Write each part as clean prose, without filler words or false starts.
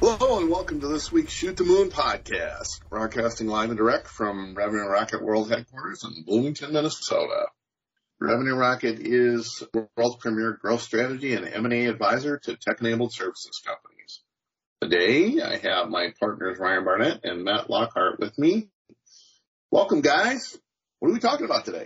Hello and welcome to this week's Shoot the Moon podcast, broadcasting live and direct from Revenue Rocket World Headquarters in Bloomington, Minnesota. Revenue Rocket is the world's premier growth strategy and M&A advisor to tech-enabled services companies. Today, I have my partners Ryan Barnett and Matt Lockhart with me. Welcome, guys. What are we talking about today?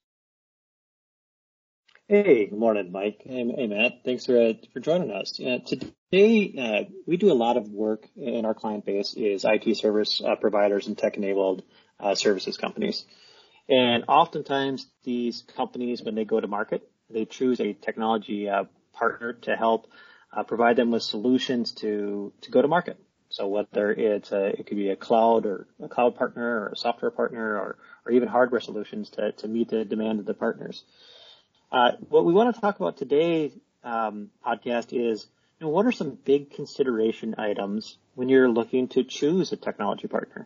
Hey, good morning, Mike. Hey, Matt. Thanks for joining us. Today, we do a lot of work in our client base is IT service providers and tech-enabled services companies. And oftentimes, these companies, when they go to market, they choose a technology partner to help provide them with solutions to go to market. So whether it could be a cloud or a cloud partner or a software partner or even hardware solutions to meet the demand of the partners. What we want to talk about today's podcast is, what are some big consideration items when you're looking to choose a technology partner,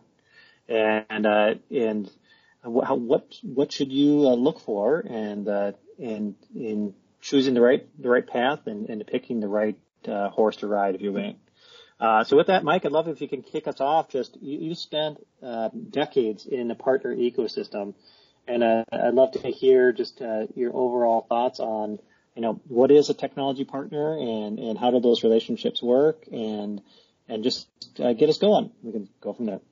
and what should you look for, and in choosing the right path and picking the right horse to ride, if you will. So with that, Mike, I'd love if you can kick us off. You spent decades in the partner ecosystem. And I'd love to hear just your overall thoughts on, what is a technology partner and how do those relationships work, and just get us going. We can go from there.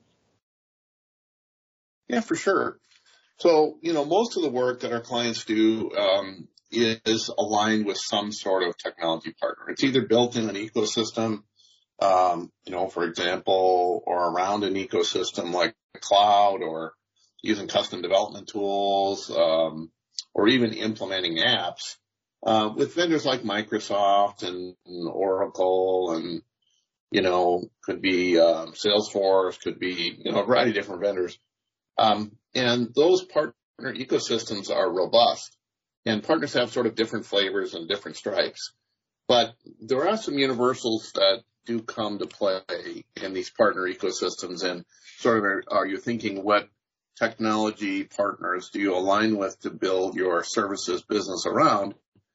Yeah, for sure. So, most of the work that our clients do is aligned with some sort of technology partner. It's either built in an ecosystem, for example, or around an ecosystem like the cloud, or using custom development tools, or even implementing apps, with vendors like Microsoft and Oracle and, could be, Salesforce, could be, a variety of different vendors. And those partner ecosystems are robust, and partners have sort of different flavors and different stripes. But there are some universals that do come to play in these partner ecosystems, and sort of are you thinking what technology partners do you align with to build your services business around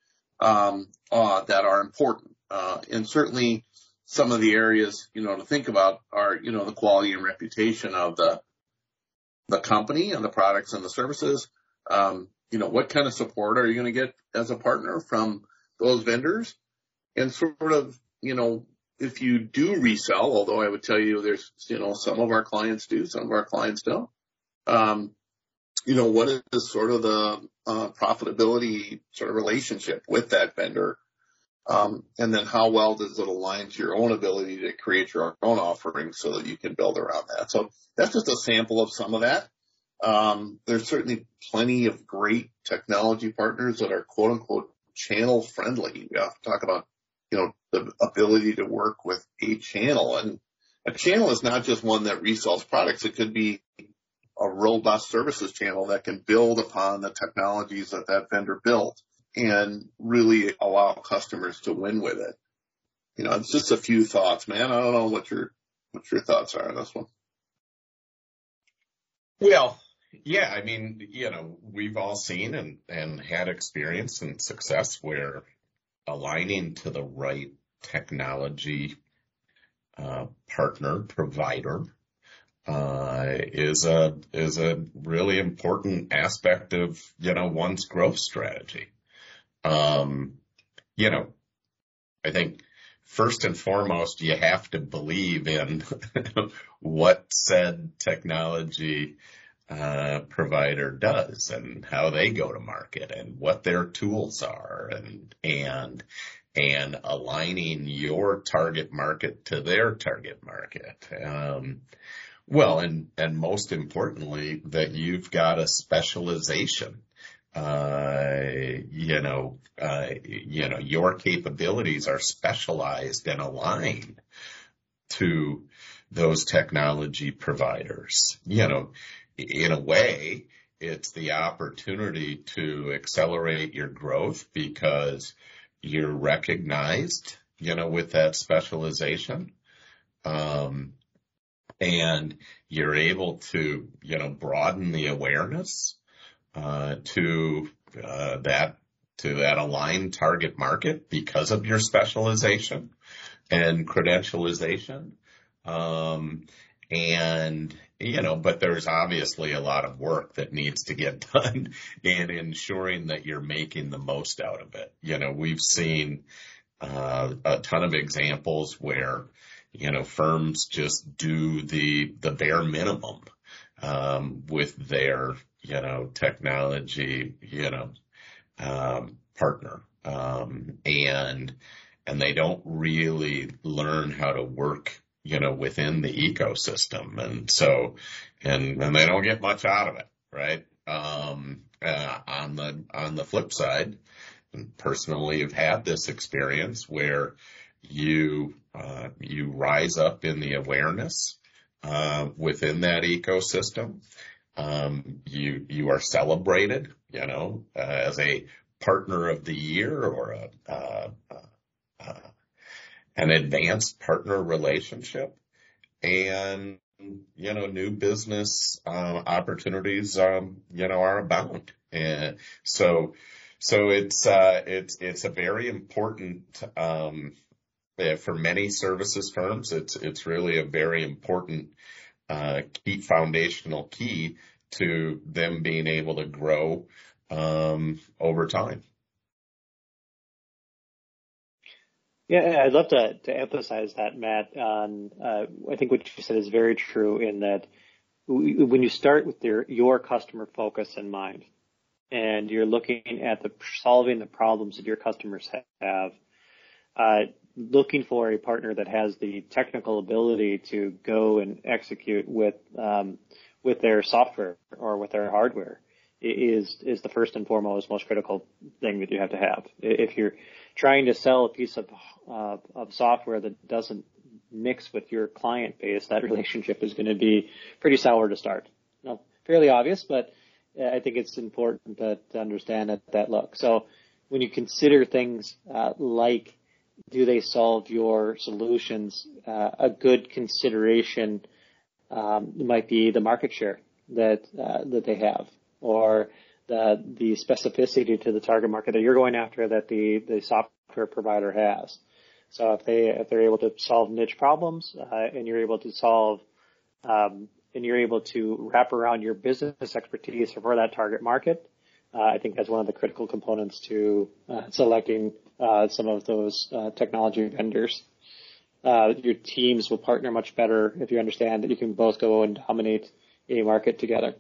that are important? And certainly some of the areas, to think about are, the quality and reputation of the company and the products and the services. What kind of support are you going to get as a partner from those vendors? And sort of, if you do resell, although I would tell you there's, some of our clients do, some of our clients don't. What is sort of the profitability sort of relationship with that vendor? And then how well does it align to your own ability to create your own offering so that you can build around that? So that's just a sample of some of that. There's certainly plenty of great technology partners that are quote unquote channel friendly. We have to talk about, the ability to work with a channel, and a channel is not just one that resells products. It could be a robust services channel that can build upon the technologies that vendor built and really allow customers to win with it. It's just a few thoughts, man. I don't know what your thoughts are on this one. Well, yeah, we've all seen and had experience and success where aligning to the right technology partner, provider, is a really important aspect of, one's growth strategy. I think first and foremost, you have to believe in what said technology provider does and how they go to market and what their tools are, and aligning your target market to their target market. Well, and most importantly, that you've got a specialization. Your capabilities are specialized and aligned to those technology providers. In a way, it's the opportunity to accelerate your growth because you're recognized, with that specialization. And you're able to, broaden the awareness to that aligned target market because of your specialization. and credentialization. And, but there's obviously a lot of work that needs to get done in ensuring that you're making the most out of it. We've seen a ton of examples where, firms just do the bare minimum, with their, technology, partner. And they don't really learn how to work, within the ecosystem. And so, and they don't get much out of it, right? On the flip side, personally have had this experience where you rise up in the awareness, within that ecosystem. You are celebrated, as a partner of the year or an advanced partner relationship, and new business opportunities are abound. And so it's a very important, for many services firms, it's really a very important foundational key to them being able to grow over time. Yeah, I'd love to emphasize that, Matt. I think what you said is very true in that when you start with your customer focus in mind, and you're looking at solving the problems that your customers have, looking for a partner that has the technical ability to go and execute with their software or with their hardware is the first and foremost most critical thing that you have to have. If you're trying to sell a piece of software that doesn't mix with your client base, that relationship is going to be pretty sour to start. Fairly obvious, but I think it's important to understand that look. So when you consider things like, do they solve your solutions, a good consideration might be the market share that they have, or the specificity to the target market that you're going after that the software provider has. So if they're able to solve niche problems, and you're able to solve, and you're able to wrap around your business expertise for that target market, I think that's one of the critical components to selecting some of those technology vendors. Your teams will partner much better if you understand that you can both go and dominate a market together.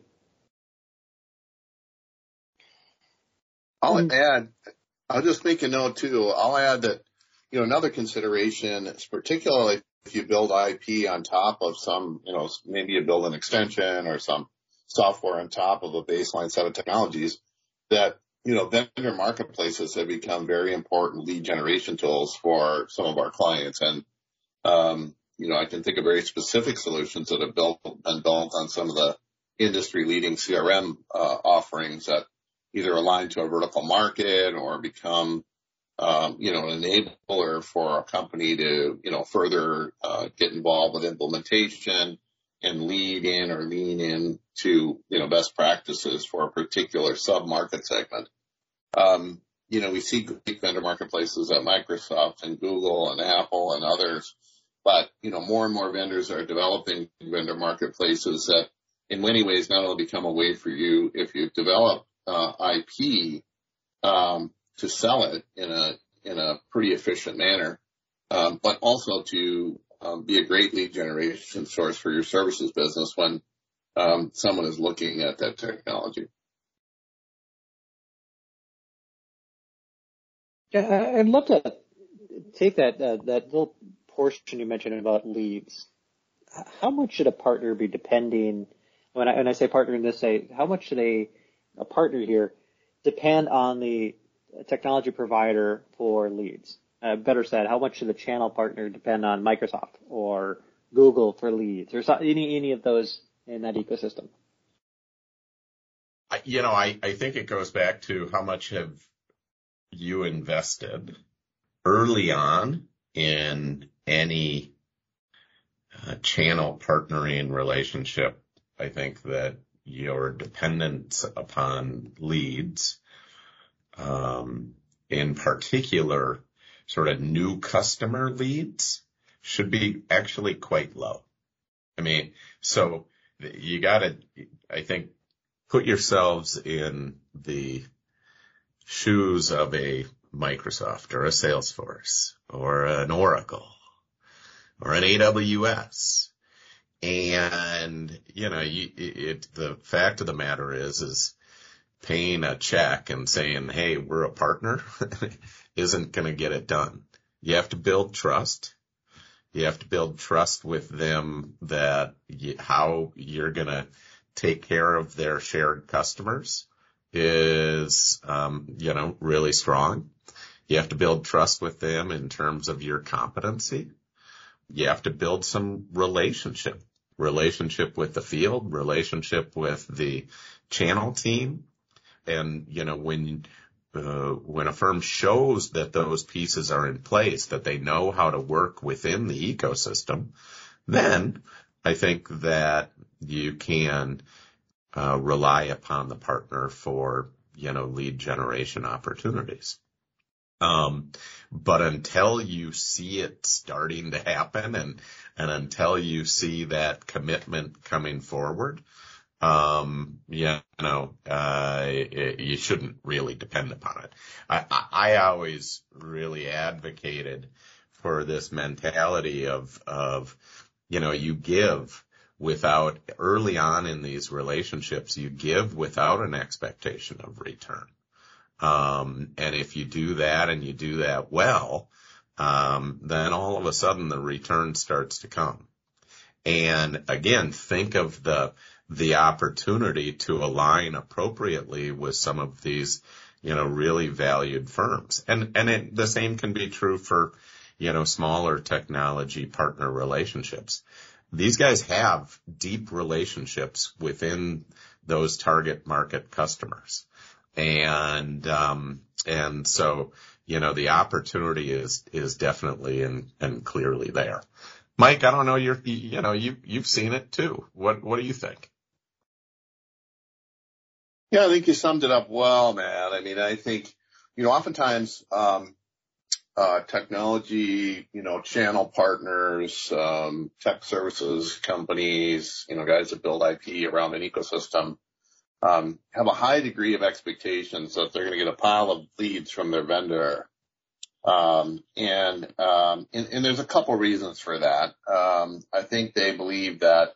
I'll just make a note too. I'll add that, another consideration is particularly if you build IP on top of some, maybe you build an extension or some software on top of a baseline set of technologies, that, vendor marketplaces have become very important lead generation tools for some of our clients. And, I can think of very specific solutions that have been built on some of the industry leading CRM offerings that either align to a vertical market or become, an enabler for a company to, further get involved with implementation and lead in or lean in to, best practices for a particular sub-market segment. We see great vendor marketplaces at Microsoft and Google and Apple and others, but, more and more vendors are developing vendor marketplaces that in many ways not only become a way for you if you develop IP to sell it in a pretty efficient manner, but also to be a great lead generation source for your services business when someone is looking at that technology. Yeah, I'd love to take that little portion you mentioned about leads. How much should a partner be depending? When I say partner in this, how much should a partner here depend on the technology provider for leads? Better said, how much should the channel partner depend on Microsoft or Google for leads, or any of those in that ecosystem? I think it goes back to how much have you invested early on in any channel partnering relationship. I think that your dependence upon leads, in particular, sort of new customer leads should be actually quite low. I mean, so you got to, I think, put yourselves in the shoes of a Microsoft or a Salesforce or an Oracle or an AWS. And, the fact of the matter is paying a check and saying, hey, we're a partner isn't going to get it done. You have to build trust. You have to build trust with them that how you're going to take care of their shared customers is, really strong. You have to build trust with them in terms of your competency. You have to build some relationship with the field, relationship with the channel team. And, when a firm shows that those pieces are in place, that they know how to work within the ecosystem, then I think that you can rely upon the partner for, lead generation opportunities. But until you see it starting to happen and until you see that commitment coming forward, you shouldn't really depend upon it. I always really advocated for this mentality of, you give without, early on in these relationships, you give without an expectation of return. And if you do that and you do that well, then all of a sudden the return starts to come. And again, think of the opportunity to align appropriately with some of these, really valued firms. And the same can be true for, smaller technology partner relationships. These guys have deep relationships within those target market customers. And so, the opportunity is definitely and clearly there. Mike, I don't know, you've seen it too. What do you think? Yeah, I think you summed it up well, Matt. I mean, I think, oftentimes, technology, channel partners, tech services companies, guys that build IP around an ecosystem, have a high degree of expectations that they're going to get a pile of leads from their vendor. And there's a couple reasons for that. I think they believe that,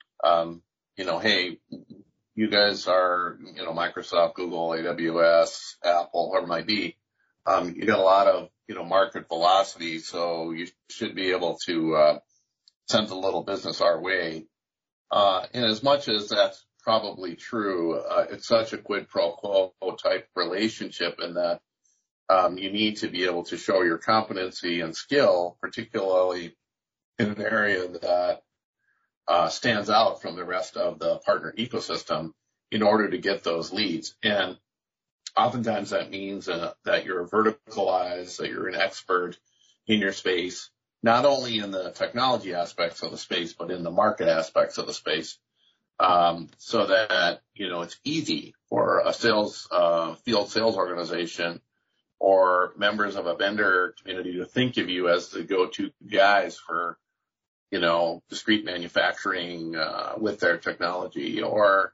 hey, you guys are, Microsoft, Google, AWS, Apple, whoever it might be. You got a lot of, market velocity, so you should be able to, send a little business our way. And as much as that's probably true, it's such a quid pro quo type relationship in that, you need to be able to show your competency and skill, particularly in an area that stands out from the rest of the partner ecosystem in order to get those leads. And oftentimes that means that you're verticalized, that you're an expert in your space, not only in the technology aspects of the space, but in the market aspects of the space. So that, it's easy for a field sales organization or members of a vendor community to think of you as the go-to guys for, discrete manufacturing, with their technology or,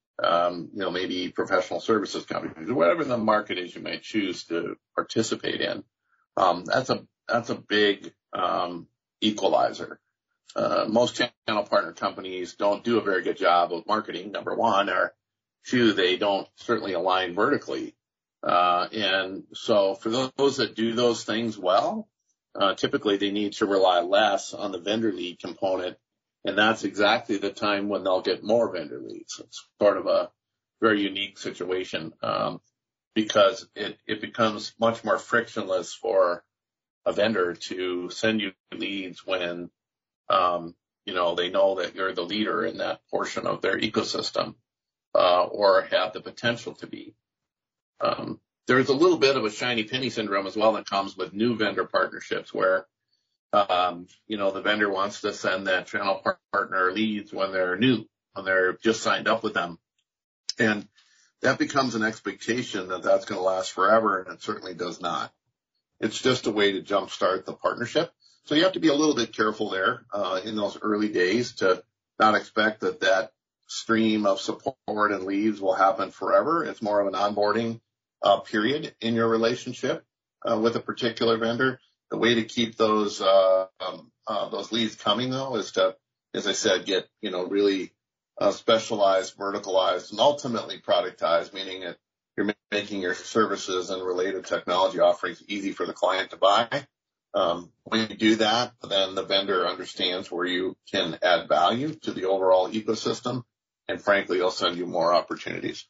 maybe professional services companies or whatever the market is you might choose to participate in. That's a big, equalizer. Most channel partner companies don't do a very good job of marketing, number one, or two, they don't certainly align vertically. And so for those that do those things well, typically they need to rely less on the vendor lead component. And that's exactly the time when they'll get more vendor leads. It's sort of a very unique situation, because it becomes much more frictionless for a vendor to send you leads when, they know that you're the leader in that portion of their ecosystem, or have the potential to be. There's a little bit of a shiny penny syndrome as well that comes with new vendor partnerships where, the vendor wants to send that channel partner leads when they're new, when they're just signed up with them. And that becomes an expectation that that's going to last forever, and it certainly does not. It's just a way to jumpstart the partnership. So you have to be a little bit careful there, in those early days to not expect that stream of support and leads will happen forever. It's more of an onboarding, period in your relationship, with a particular vendor. The way to keep those leads coming though is to, as I said, get, really, specialized, verticalized, and ultimately productized, meaning that you're making your services and related technology offerings easy for the client to buy. When you do that, then the vendor understands where you can add value to the overall ecosystem, and frankly, they'll send you more opportunities.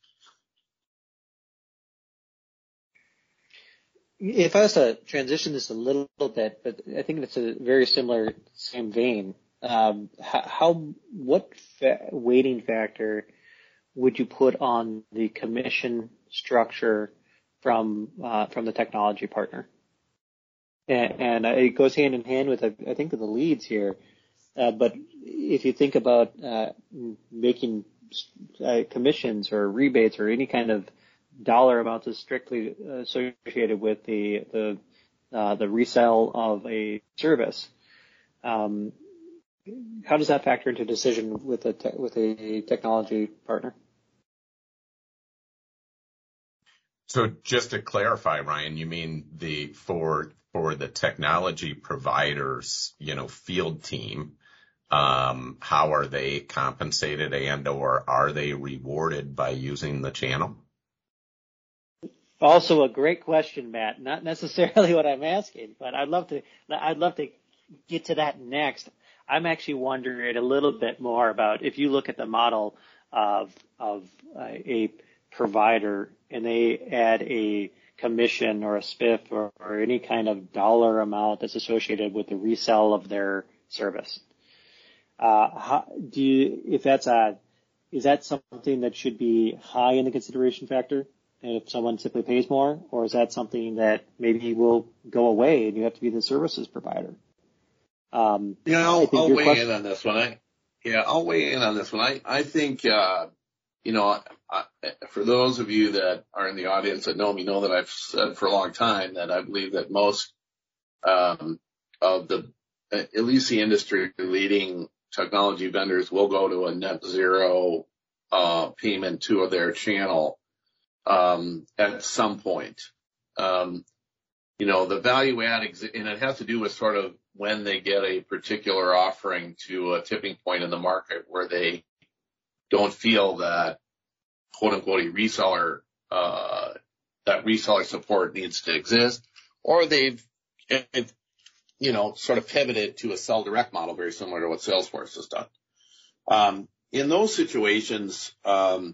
If I was to transition this a little bit, but I think it's a very similar, same vein. What weighting factor would you put on the commission structure from the technology partner? And it goes hand in hand with, I think, the leads here. But if you think about making commissions or rebates or any kind of dollar amounts is strictly associated with the resale of a service, how does that factor into decision with a technology partner? So just to clarify, Ryan, you mean for the technology providers, field team, how are they compensated and or are they rewarded by using the channel? Also a great question, Matt. Not necessarily what I'm asking, but I'd love to get to that next. I'm actually wondering a little bit more about if you look at the model of a provider and they add a commission or a spiff or any kind of dollar amount that's associated with the resale of their service. Is that something that should be high in the consideration factor? And if someone simply pays more, or is that something that maybe will go away and you have to be the services provider? I'll weigh in on this one. I'll weigh in on this one. I think, for those of you that are in the audience that know me know that I've said for a long time that I believe that most of the, at least the industry leading technology vendors will go to a net zero payment to their channel at some point. The value add, and it has to do with sort of when they get a particular offering to a tipping point in the market where they don't feel that quote unquote a reseller, that reseller support needs to exist, or they've sort of pivoted to a sell direct model very similar to what Salesforce has done. In those situations, I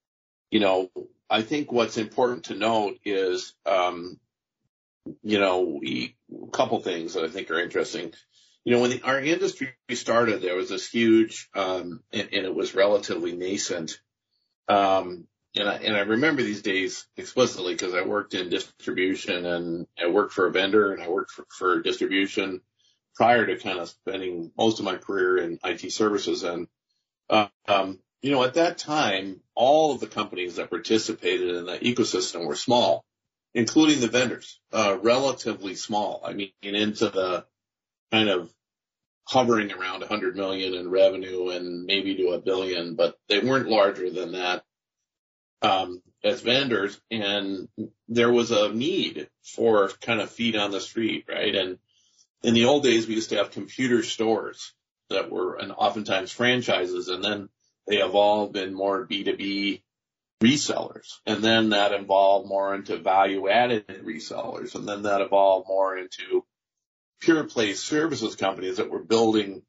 think what's important to note is, a couple things that I think are interesting. When our industry started, there was this huge, and it was relatively nascent. And I remember these days explicitly because I worked in distribution and I worked for a vendor and I worked for distribution prior to kind of spending most of my career in IT services. And, at that time, all of the companies that participated in that ecosystem were small, including the vendors, relatively small. I mean, into the kind of hovering around 100 million in revenue and maybe to $1 billion, but they weren't larger than that, as vendors. And there was a need for kind of feet on the street, right? And in the old days, we used to have computer stores that were, and oftentimes franchises, and then they evolved in more B2B resellers. And then that evolved more into value-added resellers. And then that evolved more into pure play services companies that were building,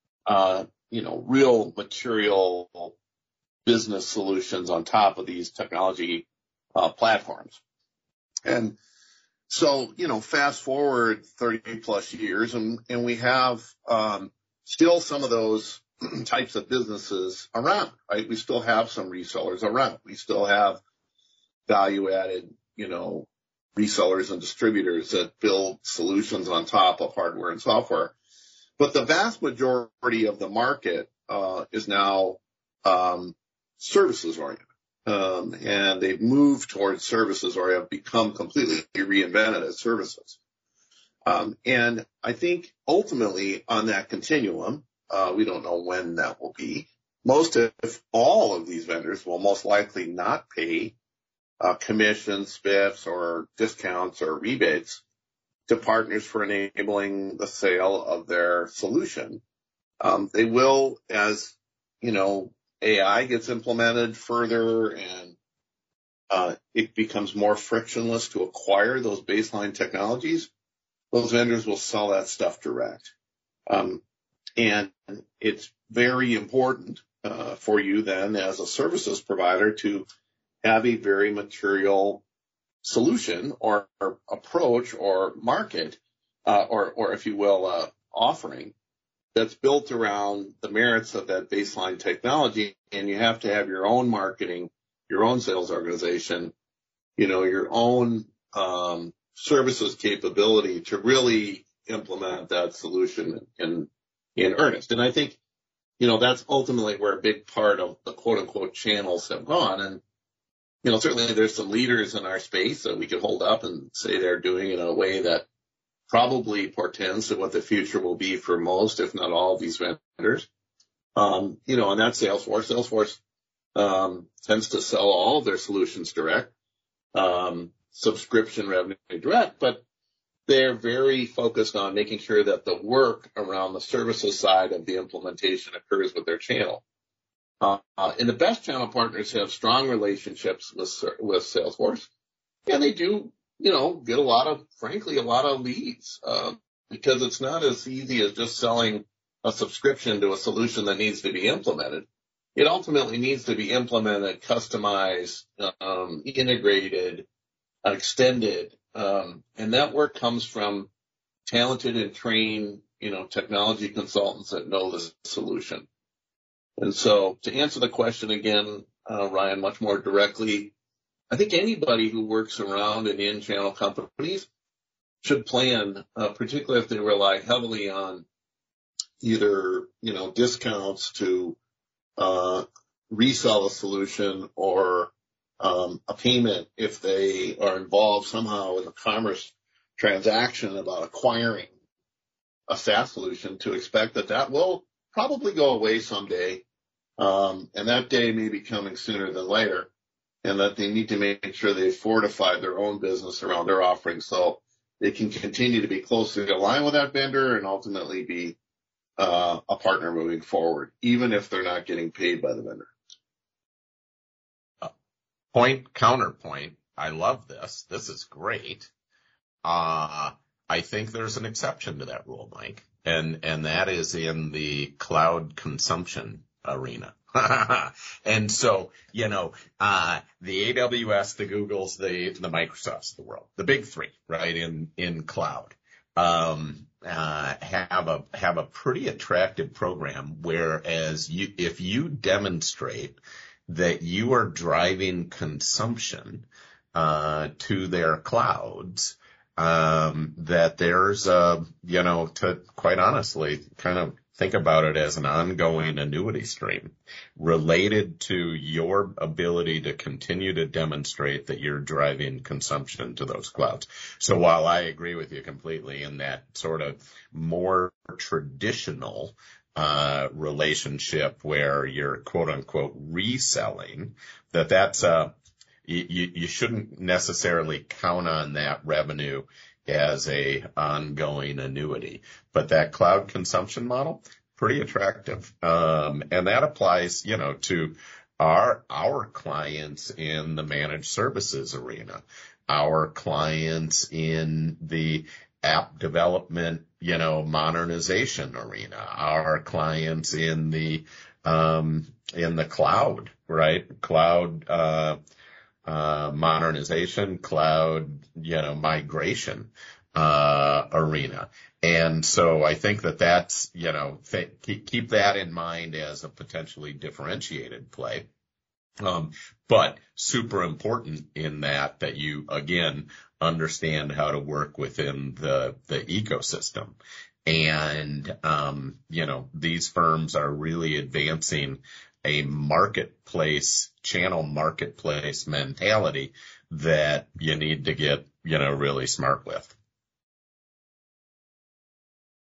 real material business solutions on top of these technology platforms. And so, fast forward 30 plus years and we have still some of those types of businesses around, right? We still have some resellers around. We still have value-added, resellers and distributors that build solutions on top of hardware and software. But the vast majority of the market is now services oriented. And they've moved towards services or have become completely reinvented as services. And I think ultimately on that continuum, we don't know when that will be. Most, if all of these vendors will most likely not pay commissions, spiffs, or discounts or rebates to partners for enabling the sale of their solution. They will, as AI gets implemented further and it becomes more frictionless to acquire those baseline technologies, those vendors will sell that stuff direct. And it's very important for you then as a services provider to have a very material solution or approach or market, or if you will, offering that's built around the merits of that baseline technology. And you have to have your own marketing, your own sales organization, your own services capability to really implement that solution in earnest. And I think, that's ultimately where a big part of the quote unquote channels have gone. And, certainly there's some leaders in our space that we could hold up and say they're doing it in a way that probably portends to what the future will be for most, if not all of these vendors. And that's Salesforce. Salesforce tends to sell all of their solutions direct, subscription revenue direct, but they're very focused on making sure that the work around the services side of the implementation occurs with their channel. And the best channel partners have strong relationships with Salesforce, and they do, get a lot of leads, because it's not as easy as just selling a subscription to a solution that needs to be implemented. It ultimately needs to be implemented, customized, integrated, extended, and that work comes from talented and trained, technology consultants that know the solution. And so to answer the question again, Ryan, much more directly, I think anybody who works around and in channel companies should plan, particularly if they rely heavily on either, discounts to resell a solution or a payment if they are involved somehow in the commerce transaction about acquiring a SaaS solution, to expect that will probably go away someday. And that day may be coming sooner than later, and that they need to make sure they fortify their own business around their offerings so they can continue to be closely aligned with that vendor and ultimately be a partner moving forward, even if they're not getting paid by the vendor. Counterpoint. I love this. This is great. I think there's an exception to that rule, Mike, and that is in the cloud consumption arena. And so, the AWS, the Googles, the Microsofts of the world, the big three, right, in cloud, have a pretty attractive program, whereas if you demonstrate that you are driving consumption to their clouds, that there's to quite honestly kind of think about it as an ongoing annuity stream related to your ability to continue to demonstrate that you're driving consumption to those clouds. So while I agree with you completely in that sort of more traditional relationship where you're quote unquote reselling, that's you shouldn't necessarily count on that revenue as a ongoing annuity, but that cloud consumption model, pretty attractive. And that applies, to our clients in the managed services arena, our clients in the app development, modernization arena, our clients in the cloud, right? Cloud, modernization, cloud, migration, arena. And so I think that's, keep that in mind as a potentially differentiated play. But super important in that you, again, understand how to work within the ecosystem. And, these firms are really advancing a channel marketplace mentality that you need to get, really smart with.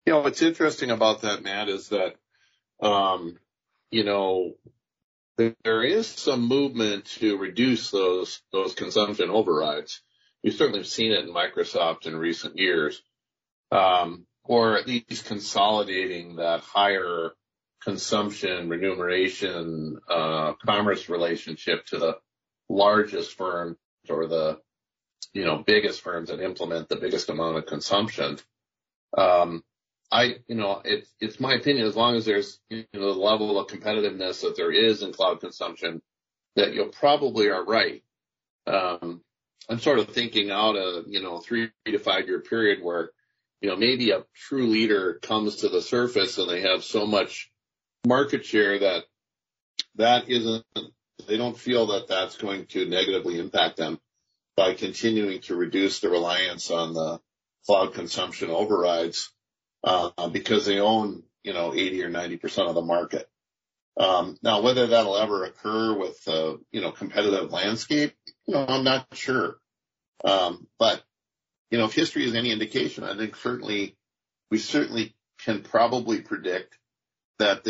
What's interesting about that, Matt, is that, you know, there is some movement to reduce those consumption overrides. We've certainly seen it in Microsoft in recent years, or at least consolidating that higher consumption remuneration commerce relationship to the largest firms or the biggest firms that implement the biggest amount of consumption. It's my opinion, as long as there's the level of competitiveness that there is in cloud consumption, that you probably are right. I'm sort of thinking out a 3 to 5 year period where maybe a true leader comes to the surface and they have so much market share that they don't feel that that's going to negatively impact them by continuing to reduce the reliance on the cloud consumption overrides, because they own 80 or 90% of the market. Now, whether that'll ever occur with competitive landscape, I'm not sure. But if history is any indication, I think we certainly can probably predict that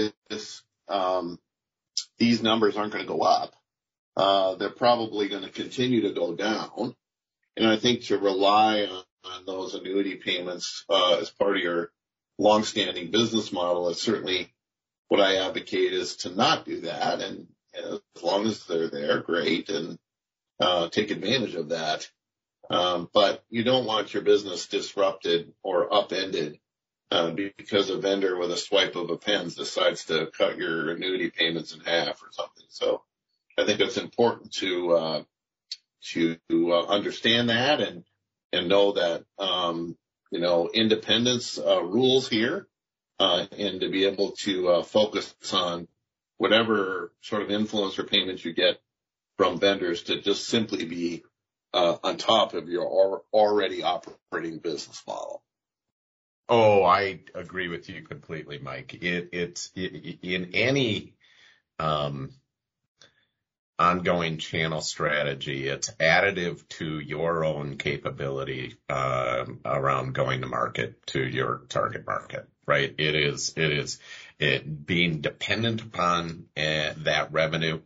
these numbers aren't going to go up. They're probably going to continue to go down. And I think to rely on those annuity payments as part of your longstanding business model is certainly what I advocate, is to not do that. And as long as they're there, great, and take advantage of that. But you don't want your business disrupted or upended because a vendor with a swipe of a pen decides to cut your annuity payments in half or something. So I think it's important to understand that and know that independence rules here, and to be able to focus on whatever sort of influence or payments you get from vendors to just simply be on top of your already operating business model. Oh, I agree with you completely, Mike. It's in any ongoing channel strategy, it's additive to your own capability around going to market to your target market, right? It is being dependent upon that revenue,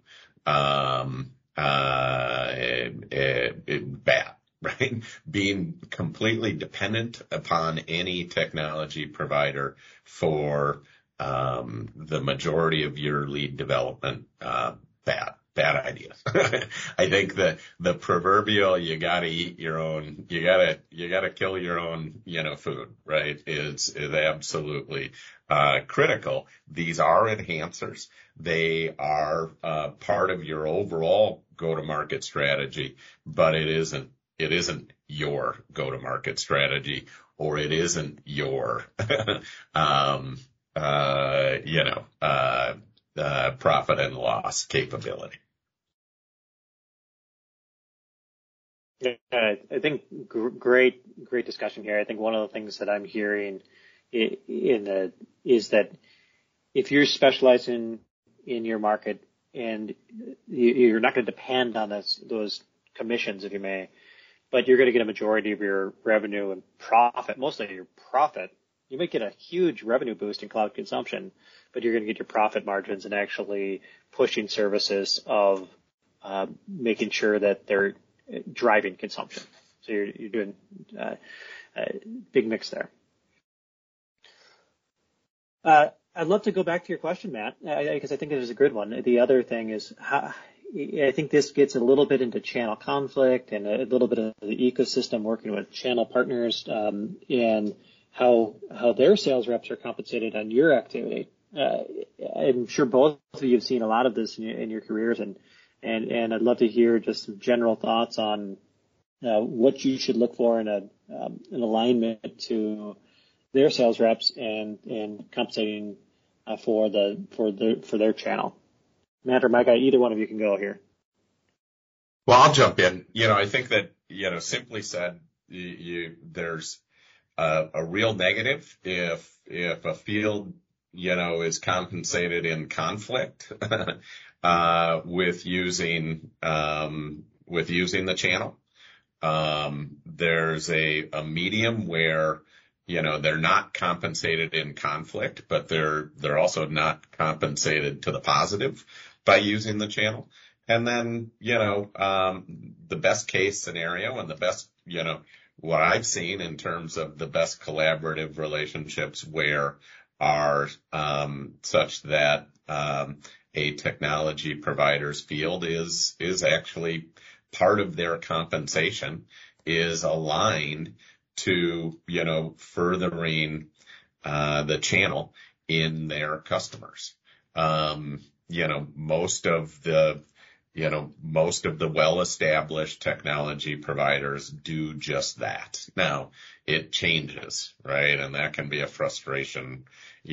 bad, right? Being completely dependent upon any technology provider for the majority of your lead development, bad idea. I think the proverbial you gotta eat your own, you gotta kill your own, food, right? Is absolutely critical. These are enhancers. They are part of your overall go-to-market strategy, but it isn't your go-to-market strategy, or it isn't your profit and loss capability. Yeah, I think great discussion here. I think one of the things that I'm hearing is that if you're specializing in your market and you're not going to depend on those commissions, if you may, but you're going to get a majority of your revenue and profit, mostly your profit. You might get a huge revenue boost in cloud consumption, but you're going to get your profit margins and actually pushing services of making sure that they're driving consumption. So you're doing a big mix there. I'd love to go back to your question, Matt, because I think it is a good one. The other thing is I think this gets a little bit into channel conflict and a little bit of the ecosystem working with channel partners, and how their sales reps are compensated on your activity. I'm sure both of you have seen a lot of this in your careers, and I'd love to hear just some general thoughts on what you should look for in an alignment to their sales reps and compensating for their channel. Matt or Mike, either one of you can go here. Well, I'll jump in. I think that, simply said, there's a real negative if a field, is compensated in conflict with using the channel. There's a medium where they're not compensated in conflict, but they're also not compensated to the positive by using the channel. And then, the best case scenario and the best, what I've seen in terms of the best collaborative relationships where are such that a technology provider's field is actually part of their compensation is aligned to, furthering the channel in their customers. Most of the well-established technology providers do just that. Now, it changes, right? And that can be a frustration,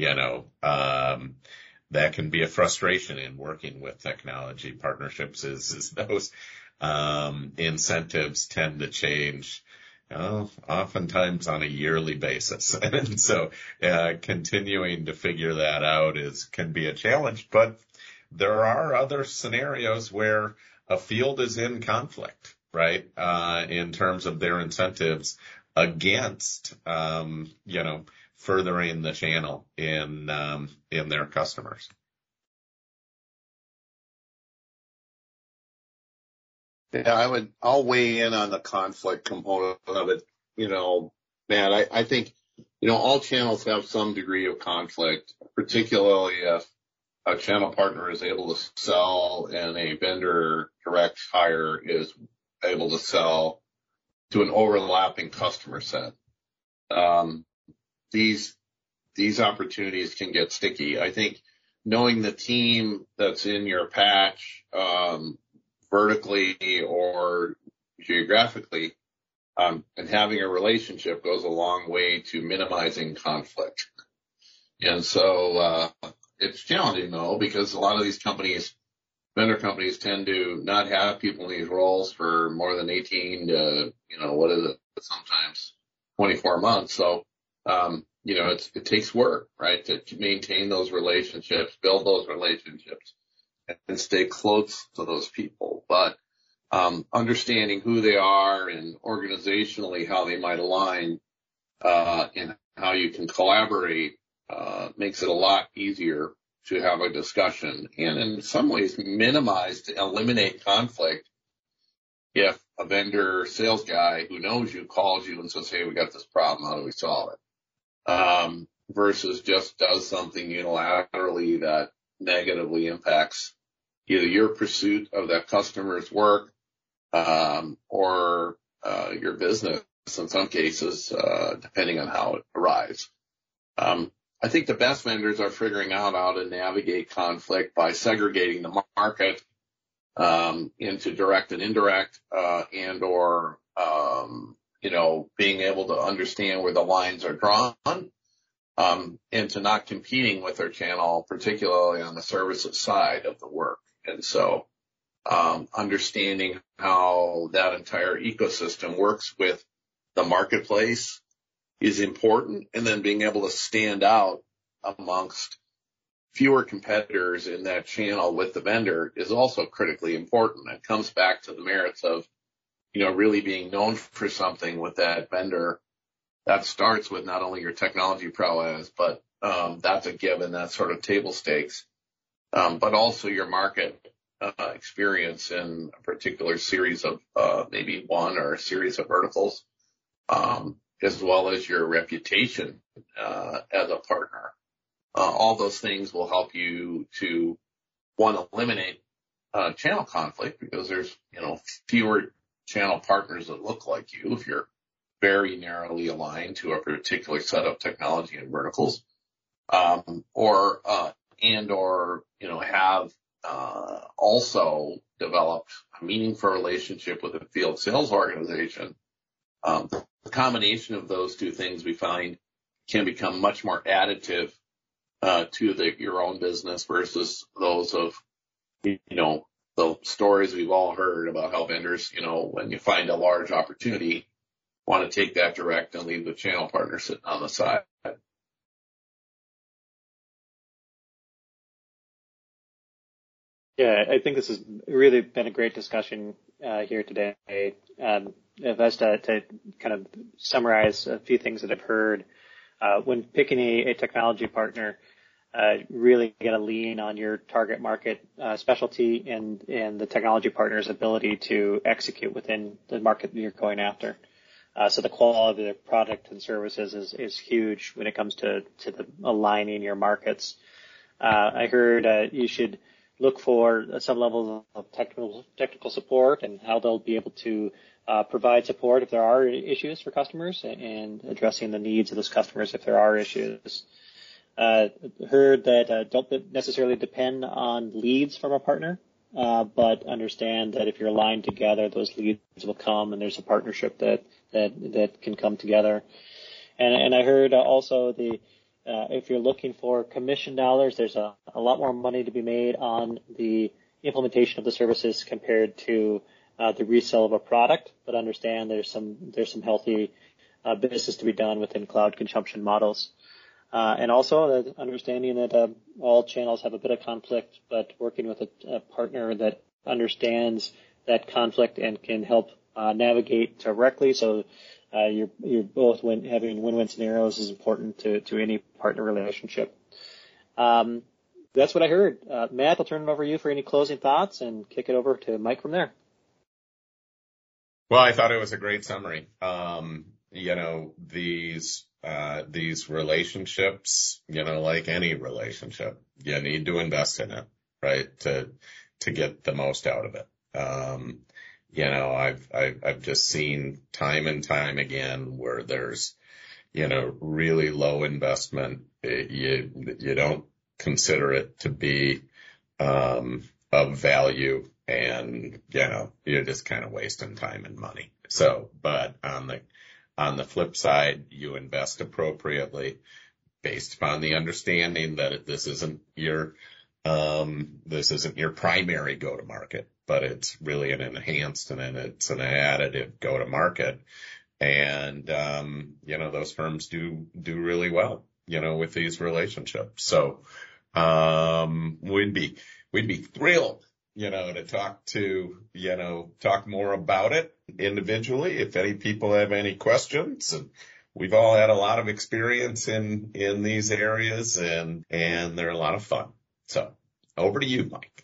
that can be a frustration in working with technology partnerships is those incentives tend to change oftentimes on a yearly basis. And so continuing to figure that out can be a challenge, but there are other scenarios where a field is in conflict, right? In terms of their incentives against, furthering the channel in their customers. Yeah, I'll weigh in on the conflict component of it. Matt, I think, all channels have some degree of conflict, particularly if a channel partner is able to sell and a vendor direct hire is able to sell to an overlapping customer set. These opportunities can get sticky. I think knowing the team that's in your patch, vertically or geographically, and having a relationship goes a long way to minimizing conflict. And so, it's challenging though, because a lot of these vendor companies tend to not have people in these roles for more than 18 to, sometimes 24 months. So, it takes work, right, to maintain those relationships, build those relationships, and stay close to those people. But understanding who they are and organizationally how they might align and how you can collaborate makes it a lot easier to have a discussion and in some ways minimize to eliminate conflict if a vendor sales guy who knows you calls you and says, hey, we got this problem, how do we solve it? Versus just does something unilaterally that negatively impacts either your pursuit of that customer's work or your business in some cases, depending on how it arrives. I think the best vendors are figuring out how to navigate conflict by segregating the market into direct and indirect, and or being able to understand where the lines are drawn, and to not competing with their channel, particularly on the services side of the work. And so, understanding how that entire ecosystem works with the marketplace is important, and then being able to stand out amongst fewer competitors in that channel with the vendor is also critically important. It comes back to the merits of, really being known for something with that vendor. That starts with not only your technology prowess, but that's a given, that's sort of table stakes, but also your market experience in a particular series of maybe one or a series of verticals, as well as your reputation as a partner. All those things will help you to, one, eliminate channel conflict, because there's, fewer channel partners that look like you if you're very narrowly aligned to a particular set of technology and verticals, or have also developed a meaningful relationship with a field sales organization. The combination of those two things we find can become much more additive to your own business versus those of, the stories we've all heard about how vendors, when you find a large opportunity, want to take that direct and leave the channel partner sitting on the side. Yeah, I think this has really been a great discussion here today. If I was to kind of summarize a few things that I've heard, when picking a technology partner, really got to lean on your target market specialty and the technology partner's ability to execute within the market you're going after. So the quality of the product and services is huge when it comes to the aligning your markets. I heard you should look for some level of technical support and how they'll be able to provide support if there are issues for customers and addressing the needs of those customers if there are issues. Heard that don't necessarily depend on leads from a partner, but understand that if you're aligned together, those leads will come, and there's a partnership that can come together. And I heard also if you're looking for commission dollars, there's a lot more money to be made on the implementation of the services compared to the resale of a product. But understand there's some healthy business to be done within cloud consumption models. And also the understanding that all channels have a bit of conflict, but working with a partner that understands that conflict and can help navigate directly. So you're both having win-win scenarios is important to any partner relationship. That's what I heard. Matt, I'll turn it over to you for any closing thoughts and kick it over to Mike from there. Well, I thought it was a great summary. These relationships, like any relationship, you need to invest in it, right? To get the most out of it. I've just seen time and time again where there's, really low investment. You don't consider it to be, of value, and, you're just kind of wasting time and money. So, but on the flip side, you invest appropriately based upon the understanding that this isn't your primary go-to-market, but it's really an enhanced and it's an additive go-to-market. And, those firms do really well, with these relationships. So, we'd be thrilled, to talk more about it individually if any people have any questions. And we've all had a lot of experience in these areas, and they're a lot of fun. So over to you, Mike.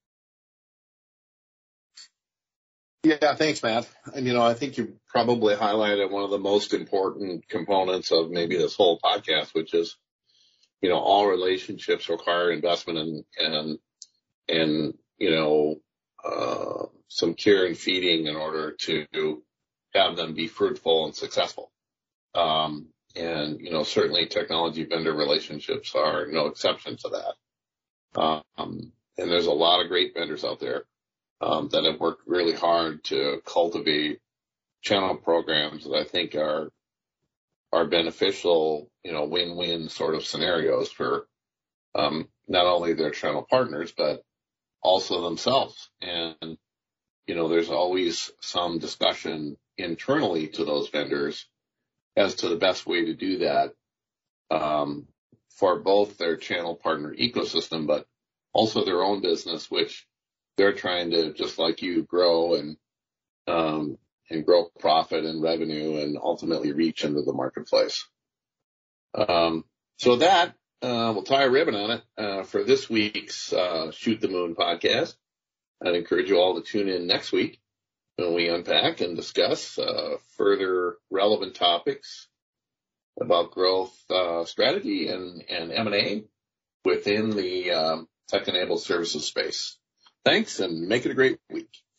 Yeah, thanks, Matt. And, I think you probably highlighted one of the most important components of maybe this whole podcast, which is, all relationships require investment and some care and feeding in order to have them be fruitful and successful. Certainly technology vendor relationships are no exception to that. And there's a lot of great vendors out there that have worked really hard to cultivate channel programs that I think are beneficial, win-win sort of scenarios for not only their channel partners, but also themselves. And, there's always some discussion internally to those vendors as to the best way to do that for both their channel partner ecosystem, but also their own business, which they're trying to, just like you, grow and grow profit and revenue and ultimately reach into the marketplace. So that, we'll tie a ribbon on it for this week's Shoot the Moon podcast. I'd encourage you all to tune in next week when we unpack and discuss further relevant topics about growth strategy and M&A within the tech-enabled services space. Thanks, and make it a great week.